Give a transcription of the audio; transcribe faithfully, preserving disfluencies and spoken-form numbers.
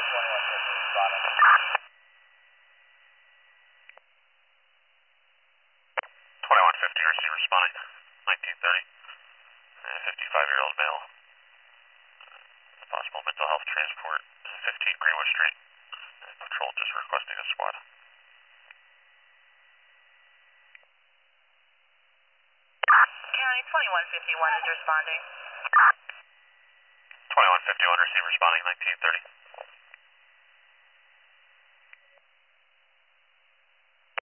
twenty-one fifty responding. twenty-one fifty R C responding. nineteen thirty. fifty-five-year-old male. Possible mental health transport. fifteen Greenwood Street. Patrol just requesting a squad. County twenty-one fifty-one is responding. twenty-one fifty-one, receive responding, nineteen thirty.